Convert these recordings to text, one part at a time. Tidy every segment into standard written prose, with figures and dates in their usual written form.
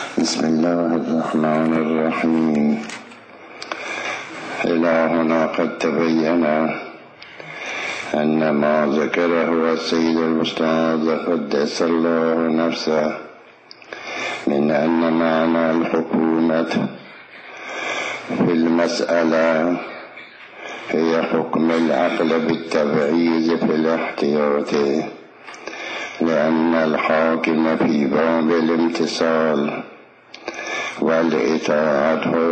بسم الله الرحمن الرحيم. إلى هنا قد تبين أن ما ذكره السيد الأستاذ قدس الله نفسه من أن معنى الحكومة في المسألة هي حكم العقل بالتبعيض في الاحتياط، لأن الحاكم في باب الامتثال والإطاعة هو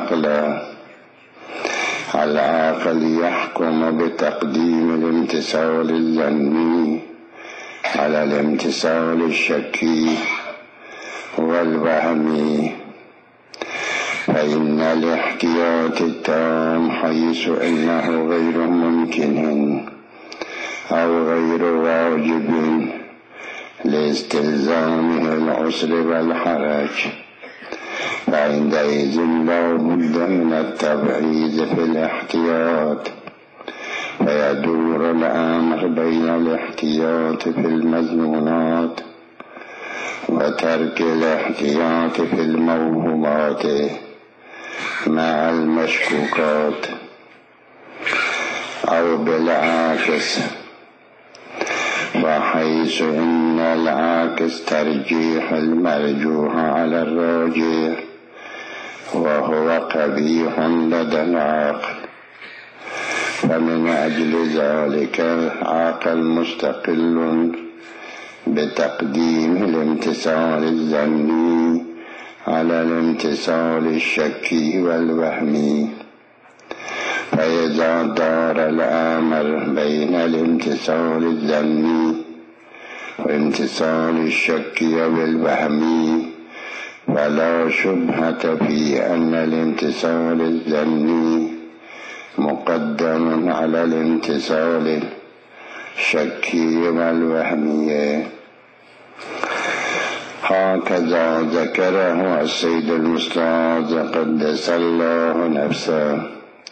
العاقل يحكم بتقديم الامتثال الظني على الامتثال الشكي والوهمي، فإن الاحتياط التام حيث إنه غير ممكن أو غير واجب لاستلزامه العسر والحرج، فعندئذ لا بد من التبعيض في الاحتياط، فيدور الأمر بين الاحتياط في المظنونات وترك الاحتياط في الموهومات مع المشكوكات، أو بالعكس، وحيث إن العكس ترجيح المرجوح على الراجح وهو قبيح لدى العقل، فمن أجل ذلك العقل مستقل بتقديم الامتثال الظني على الامتثال الشكي والوهمي، فإذا دار الأمر بين الامتثال الظني وامتثال الشكي والوهمي فلا شبهة في أن الامتثال الظني مقدم على الامتثال الشكي والوهمي. هكذا ذكره السيد الأستاذ قدس الله نفسه،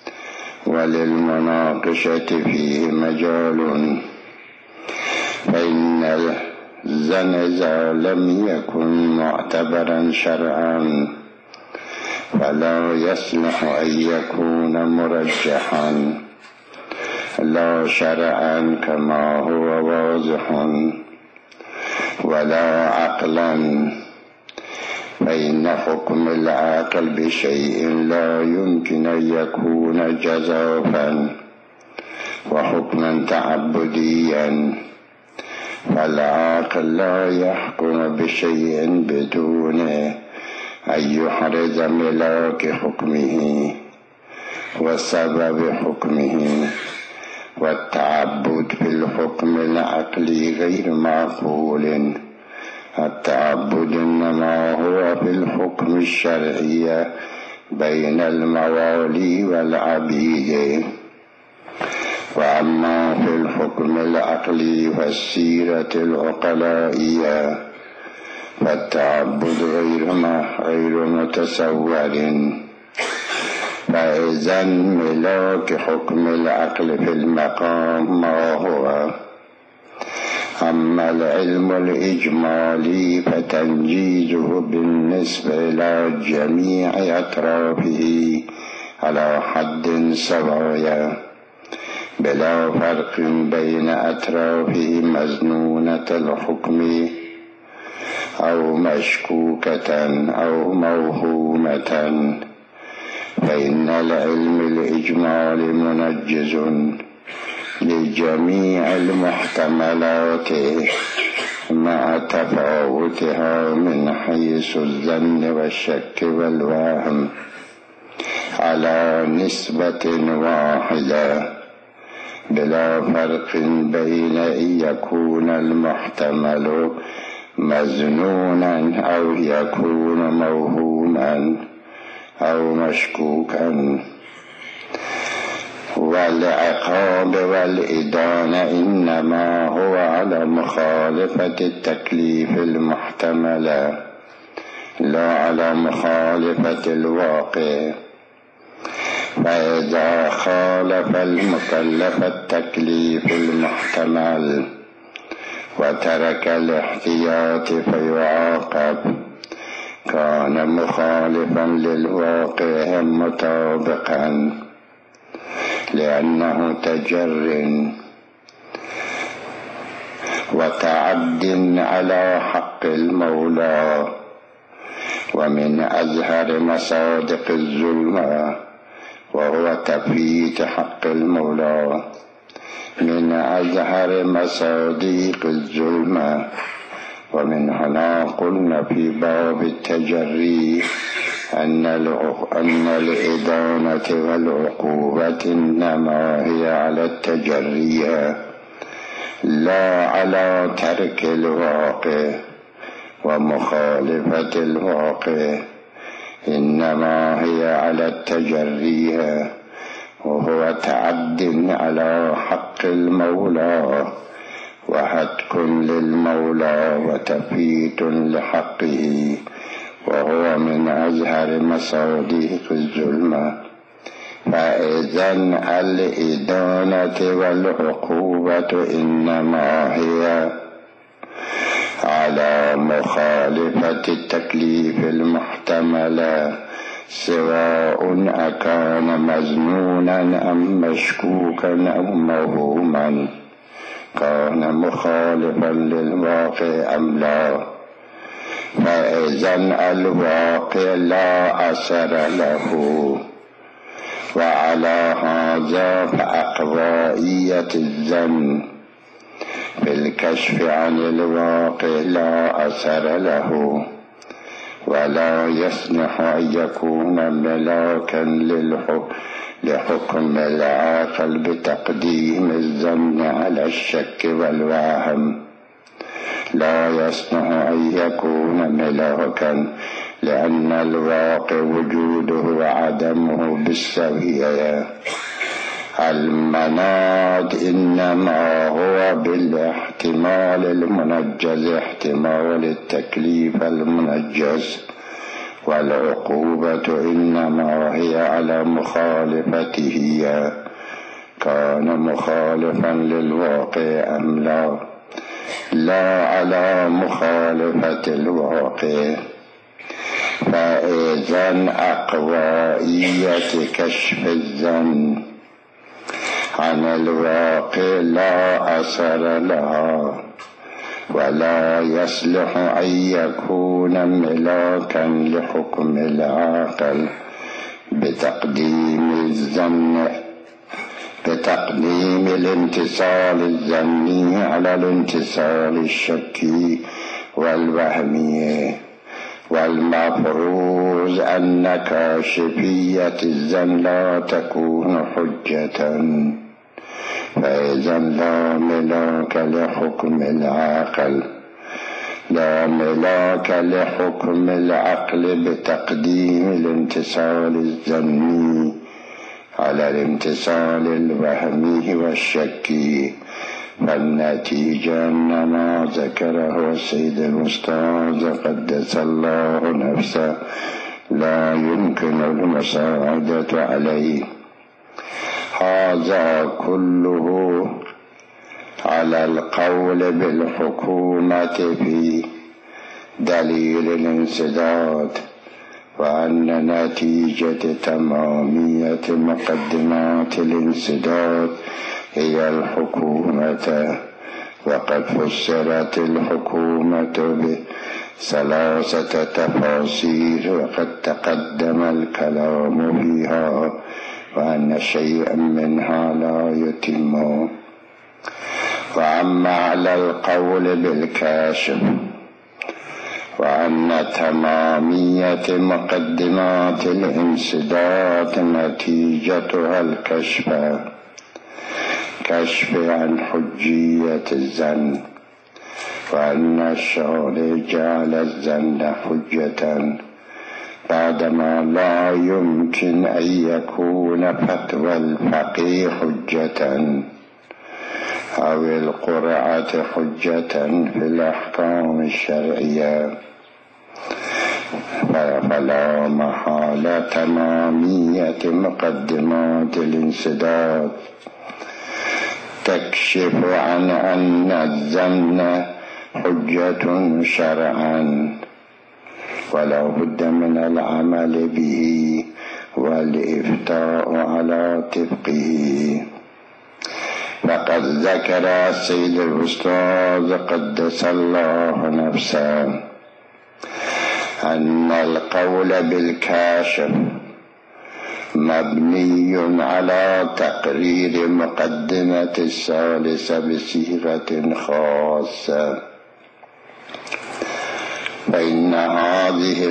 وللمناقشة فيه مجال، فإن الظن إذا لم يكن معتبرا شرعا فلا يصلح أن يكون مرجحا لا شرعا كما هو واضح ولا عقلا، فإن حكم العقل بشيء لا يمكن أن يكون جزافا وحكما تعبديا، فالعاقل لا يحكم بشيء بدون أن يحرز ملاك حكمه وسبب حكمه، والتعبد في الحكم العقلي غير معقول، التعبد إنما هو في الحكم الشرعي بين الموالي والعبيد، وأما في الحكم العقلي والسيرة العقلائية فالتعبد غير متصور، فإذا ملاك حكم العقل في المقام ما هو. أما العلم الإجمالي فتنجيزه بالنسبة إلى جميع أطرافه على حد سوايا بلا فرق بين أطرافه مظنونة الحكم أو مشكوكة أو موهومة، فإن العلم الإجمالي منجز لجميع المحتملات مع تفاوتها من حيث الظن والشك والوهم على نسبة واحدة بلا فرق بين أن يكون المحتمل مظنونا أو يكون موهوما أو مشكوكا. والعقاب والإدانة إنما هو على مخالفة التكليف المحتملة لا على مخالفة الواقع، فإذا خالف المكلف التكليف المحتمل وترك الاحتياط فيعاقب، كان كان مخالفا للواقع مطابقا، لأنه تجر وتعد على حق المولى. ومن أزهر مصادق الظلم وهو تفييت حق المولى، من أزهر مصادق الظلم. ومن هنا قلنا في باب التجري أن الإدانة والعقوبة إنما هي على التجرية لا على ترك الواقع ومخالفة الواقع، إنما هي على التجرية، وهو تعد على حق المولى وهتك للمولى وتفيت لحقه، وهو من أزهر مصادق الظلم. فإذا الإدانة والعقوبة إنما هي على مخالفة التكليف المحتمل، سواء أكان مظنونا أم مشكوكا أو موهوما، كان مخالفا للواقع أم لا. فإذا الواقع لا أثر له، وعلى هذا فأقوائية الظن في الكشف عن الواقع لا أثر له، ولا يصلح أن يكون ملاكا لحكم العاقل بتقديم الظن على الشك والوهم. لا يصلح أن يكون ملاكا، لأن الواقع وجوده وعدمه بالسوية. المناط إنما هو بالاحتمال المنجز، احتمال التكليف المنجز، والعقوبة إنما هي على مخالفته، كان مخالفا للواقع أم لا، لا على مخالفة الواقع. فإذا أقوائية كشف الظن عن الواقع لا أثر لها، ولا يصلح أن يكون ملاكا لحكم العاقل بتقديم الظن، بتقديم الامتصال الظني على الامتصال الشكي والوهمي. والمفروض أن كاشفية الظن لا تكون حجة، فإذا لا ملاك لحكم العقل، لا ملاك لحكم العقل بتقديم الامتصال الظني على الامتصال الوهمي والشكي. فالنتيجة أن ما ذكره السيد الأستاذ قدس الله نفسه لا يمكن المساعدة عليه. هذا كله على القول بالحكومة في دليل الانسداد، وأن نتيجة تمامية مقدمات الانسداد هي الحكومة. وقد فسرت الحكومة بثلاثة تفاسير، وقد تقدم الكلام فيها، وأن شيئا منها لا يتم. وأما على القول بالكاشف، وأن تمامية مقدمات الانسداد نتيجتها الكشف، كشف عن حجية الظن، وأن الشارع جعل الظن حجة بعدما لا يمكن أن يكون فتوى الفقيه حجة أو القرعة حجة في الأحكام الشرعية. فلا محالة تمامية مقدمات الانسداد تكشف عن أن الظن حجة شرعا، ولا بد من العمل به والإفتاء على طبقه. فقد ذكر السيد الأستاذ قدس الله نفسه أن القول بالكاشف مبني على تقرير مقدمة الثالثة بصيغة خاصة، فإن هذه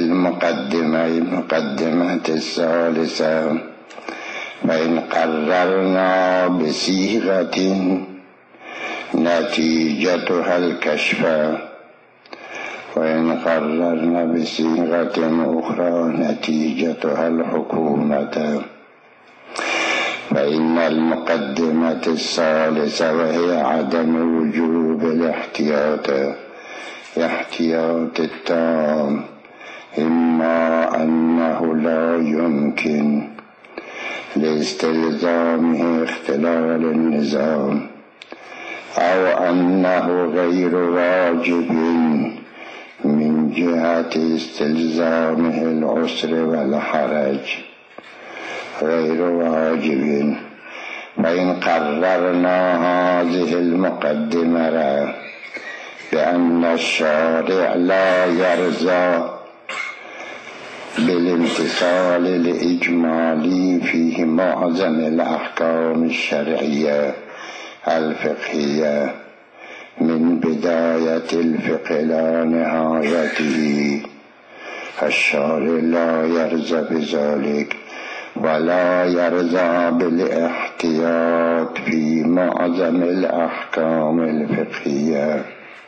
مقدمة الثالثة فإن قررنا بصيغة نتيجتها الكشف، وإن قررنا بصيغة أخرى نتيجتها الحكومة، فإن المقدمة الثالثة وهي عدم وجوب الاحتياط التام، إما أنه لا يمكن لاستلزامه اختلال النظام، أو أنه غير واجب من جهة استلزامه العسر والحرج، غير واجب. فإن قررنا هذه المقدمة بأن الشارع لا يرضى بالامتثال الإجمالي في معظم الأحكام الشرعية الفقهية من بداية الفقه إلى نهايته، الشارع لا يرضى بذلك، ولا يرضى بالاحتياط في معظم الأحكام الفقهية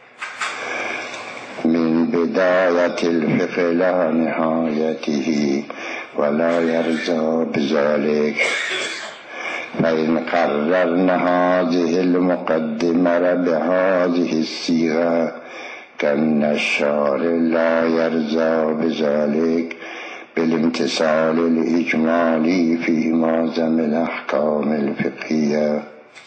من بداية الفقه إلى نهايته، ولا يرضى بذلك. فإن قررنا هذه المقدمة بهذه الصيغة كأن الشارع لا يرضى بذلك بالامتثال الإجمالي في معظم الأحكام الفقهية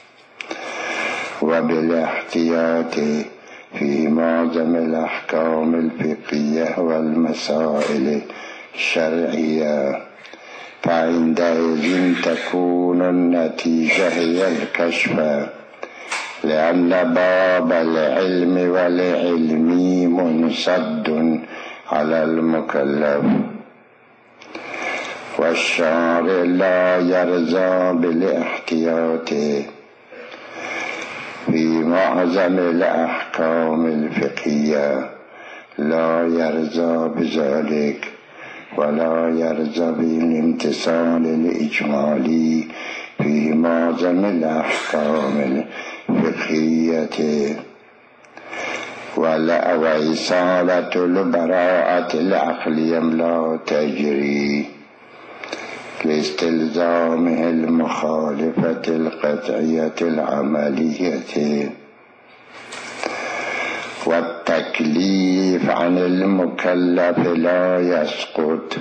وبالاحتياط في معظم الأحكام الفقهية والمسائل الشرعية، فعندئذ تكون النتيجة هي الكشف، لأن باب العلم والعلم منسد على المكلف، والشارع لا يرضى بالاحتياط في معظم الأحكام الفقهية، لا يرضى بذلك، ولا يرضى بالامتثال الإجمالي في معظم الأحكام الفقهية، وإصالة البراءة العقلية لا تجري لاستلزامه المخالفة القطعية العملية، والتكليف عن المكلف لا يسقط،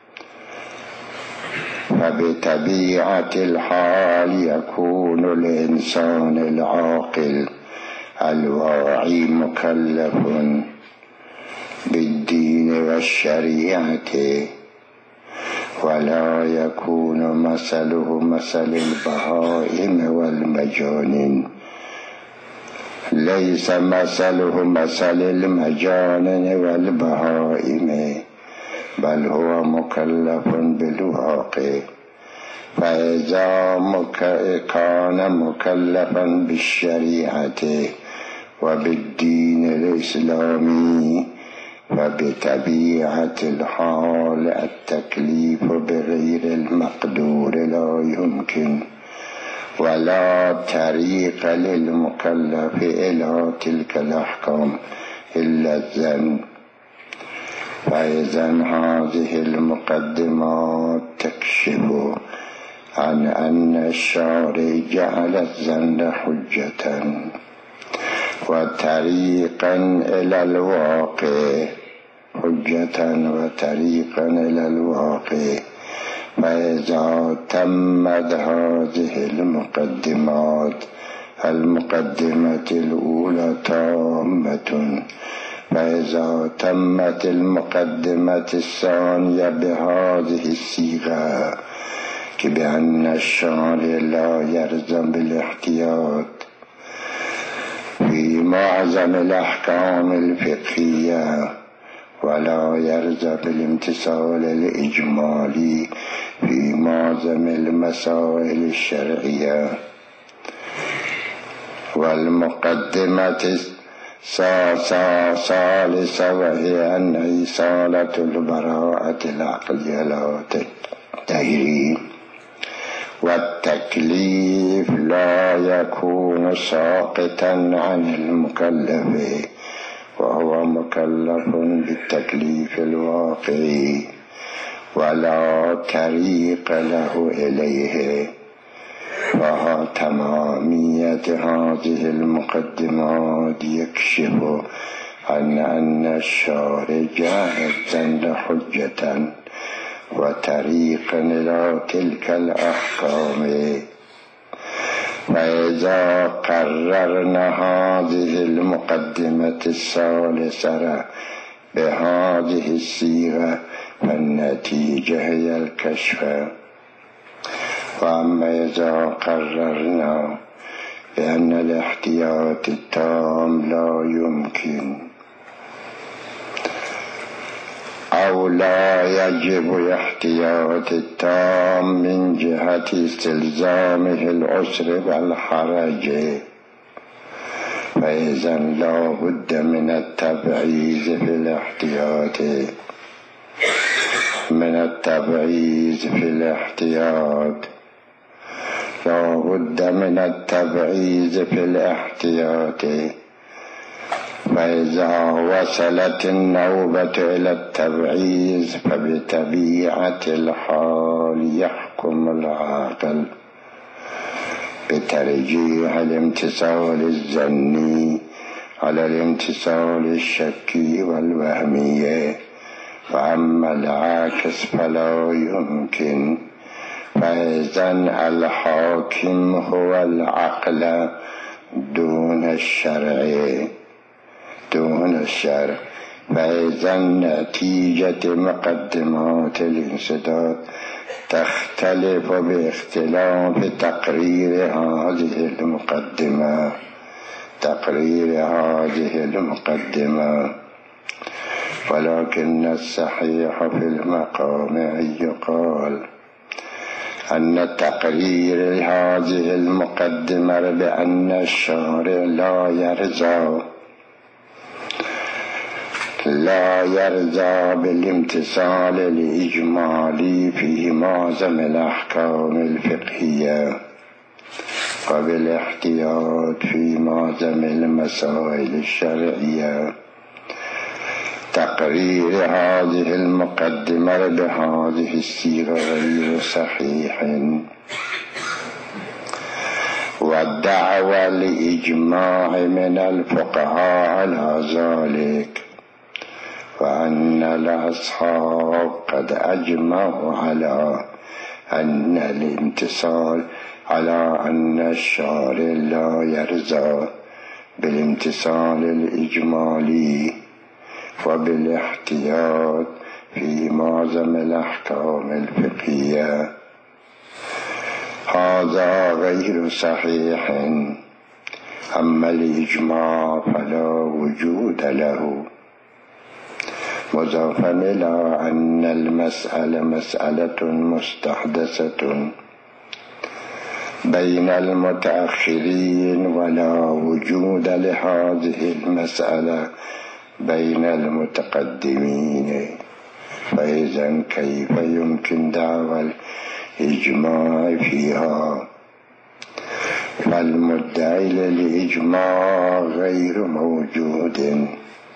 فبطبيعة الحال يكون الإنسان العاقل الواعي مكلف بالدين والشريعة، ولا يكون مثله مثل البهائم والمجانين، ليس مثله مثل المجانين والبهائم، بل هو مكلف بالواقع. فإذا كان مكلفا بالشريعة وبالدين الإسلامي، فبطبيعة الحال التكليف بغير المقدور لا يمكن، ولا طريق للمكلف إلى تلك الأحكام إلا الظن. فإذا هذه المقدمات تكشف عن أن الشارع جعل الظن حجة وطريقا إلى الواقع، فإذا تمت هذه المقدمة الأولى تامة، فإذا تمت المقدمة الثانية بهذه الصيغة بأن الشارع لا يلزم بالاحتياط في معظم الأحكام الفقهية ولا يلزم بالامتثال الإجمالي في معظم المسائل الشرعية. والمقدمة ثالثة وهي أن إيصالة البراءة العقلية لا تجري، والتكليف لا يكون ساقطا عن المكلف وهو مكلف بالتكليف الواقعي ولا طريق له إليه. وتمامية هذه المقدمات يكشف عن أن الشارع جاهزا لحجة وطريقا إلى تلك الأحكام. فإذا قررنا هذه المقدمة الثالثة بهذه الصيغة فالنتيجة هي الكشف. وأما إذا قررنا بأن الاحتياط التام لا يمكن أو لا يجب الاحتياط التام من جهة استلزامه العسر والحرج، فإذا لا بد من التبعيض في الاحتياط لا بد من التبعيض في الاحتياط. فإذا وصلت النوبة إلى التبعيض فبطبيعة الحال يحكم العاقل بترجيح الامتثال الظني على الامتثال الشكي والوهمي، فأما العاكس فلا يمكن. فإذا الحاكم هو العقل دون الشرع. فإذا نتيجة مقدمات الانسداد تختلف باختلاف تقرير هذه المقدمة. ولكن الصحيح في المقام أن يقال أن تقرير هذه المقدمة بأن الشارع لا يرضى بالامتثال الإجمالي في معظم الأحكام الفقهية وبالاحتياط في معظم المسائل الشرعية. تقرير هذه المقدمة بهذه الصيغة غير صحيح، والدعوى لإجماع من الفقهاء على ذلك، وأن الأصحاب قد أجمعوا على أن الامتثال على أن الشارع لا يرضى بالامتثال الإجمالي وبالاحتياط في معظم الأحكام الفقهية. هذا غير صحيح. أما الإجماع فلا وجود له، مضافا إلى أن المسألة مسألة مستحدثة بين المتأخرين ولا وجود لهذه المسألة بين المتقدمين. فإذا كيف يمكن دعوى الإجماع فيها؟ فالمدعي للإجماع غير موجود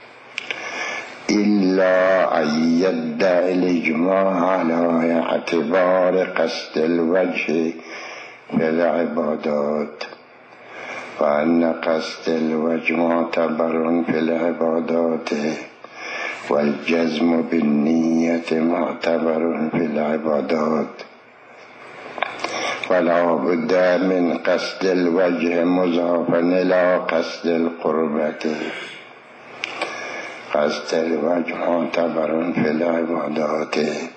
إلا أن يدعي الإجماع على اعتبار قصد الوجه في العبادات، وأن قصد الوجه معتبر في العبادات، والجزم بالنية معتبر في العبادات. ولا بد من قصد الوجه مضافا إلى قصد القربة، قصد الوجه معتبر في العبادات،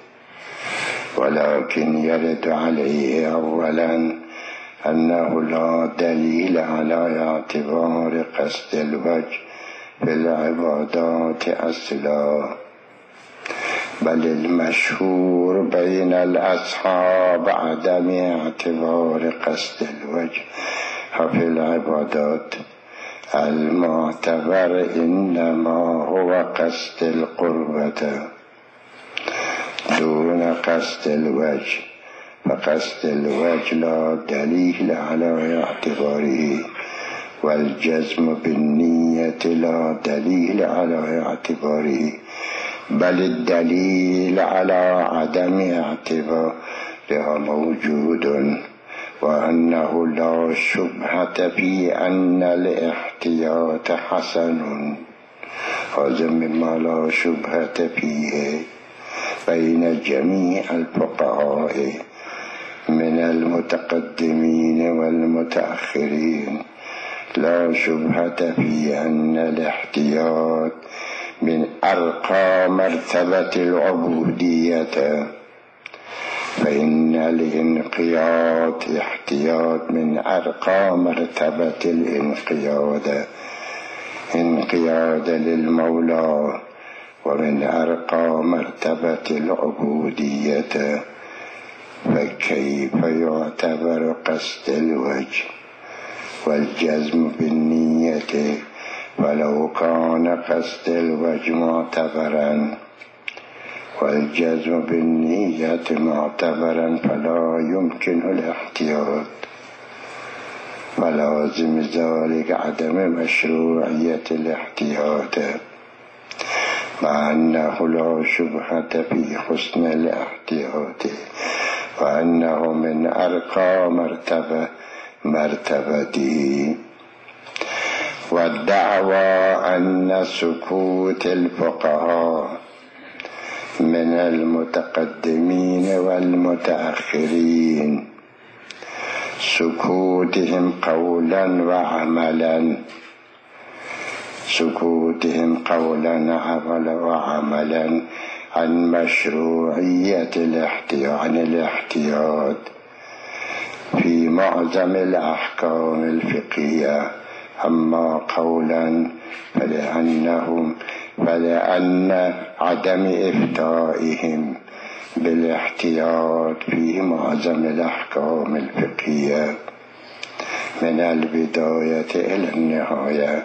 ولكن يرد عليه أولا أنه لا دليل على اعتبار قصد الوجه في العبادات أصلا، بل المشهور بين الأصحاب عدم اعتبار قصد الوجه في العبادات. المعتبر إنما هو قصد القربة دون قصد الوجه، فقصد الوجه لا دليل على اعتباره، والجزم بالنية لا دليل على اعتباره، بل الدليل على عدم اعتبارها موجود، وأنه لا شبهة في أن الاحتياط حسن، هذا مما لا شبهة فيه بين جميع الفقهاء من المتقدمين والمتأخرين، لا شبهة في أن الاحتياط من أرقى مرتبة العبودية، فإن الانقياد احتياط من أرقى مرتبة الانقياد، انقياد للمولى، ومن أرقى مرتبة العبودية، فكيف يعتبر قصد الوجه والجزم بالنية؟ ولو كان قصد الوجه معتبرا والجزم بالنية معتبرا فلا يمكن الاحتياط، ولازم ذلك عدم مشروعية الاحتياط، مع أنه لا شبهة في حسن الاحتياط، وأنه من أرقى مرتبته. والدعوى أن سكوت الفقهاء من المتقدمين والمتأخرين، سكوتهم قولا وعملا عن مشروعية الاحتياط في معظم الأحكام الفقهية، أما قولا فلأن عدم إفتائهم بالاحتياط في معظم الأحكام الفقهية من البداية إلى النهاية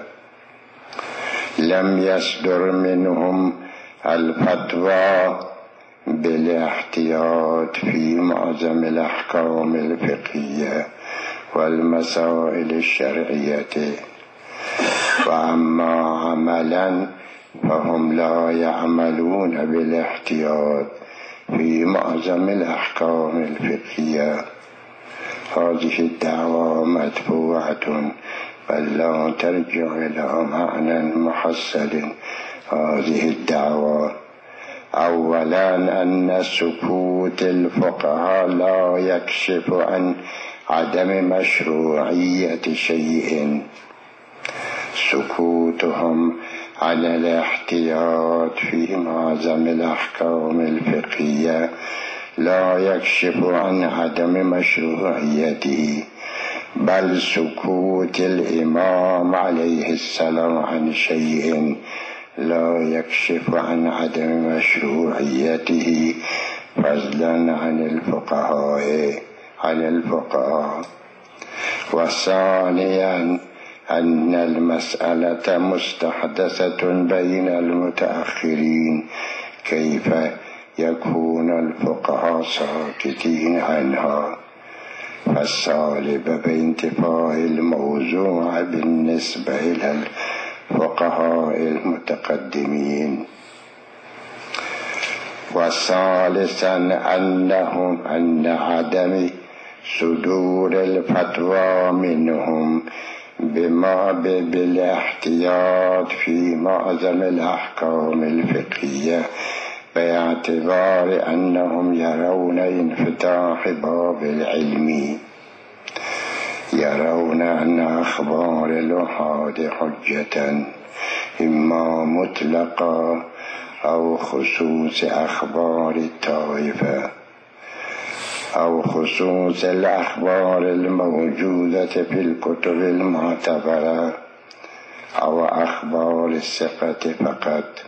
لم يصدر منهم الفتوى بالاحتياط في معظم الأحكام الفقهية والمسائل الشرعية، وأما عملا فهم لا يعملون بالاحتياط في معظم الأحكام الفقهية. هذه الدعوة مدفوعة بل لا ترجع إلى معنى محصل. هذه الدعوة أولا أن سكوت الفقهاء لا يكشف عن عدم مشروعية شيء، سكوتهم عن الاحتياط في معظم الأحكام الفقهية لا يكشف عن عدم مشروعيته، بل سكوت الإمام عليه السلام عن شيء لا يكشف عن عدم مشروعيته فضلا عن الفقهاء. وثانيا أن المسألة مستحدثة بين المتأخرين، كيف يكون الفقهاء ساكتين عنها؟ فالصالب بانتفاء الموضوع بالنسبة إلى الفقهاء المتقدمين. وثالثا أن عدم صدور الفتوى منهم بالاحتياط في معظم الأحكام الفقهية باعتبار أنهم يرون انفتاح باب العلم، يرون أن أخبار الأحاد حجة، إما مطلقة أو خصوص أخبار الطائفة أو خصوص الأخبار الموجودة في الكتب المعتبرة أو أخبار الثقة فقط،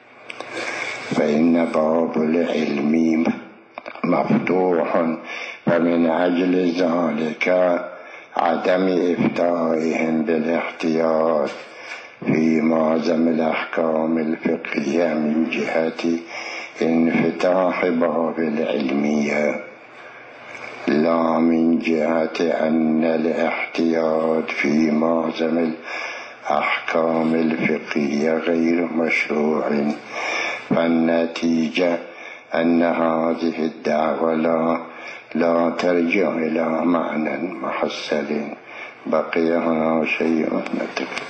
فإن باب العلم مفتوح، فمن أجل ذلك عدم إفتائهم بالاحتياط في معظم الأحكام الفقهية من جهة انفتاح باب العلمية، لا من جهة أن الاحتياط في معظم الأحكام الفقهية غير مشروع. فالنتيجة أن هذه الدعوة لا ترجع إلى معنى محصل. بقي هنا شيء نتكلم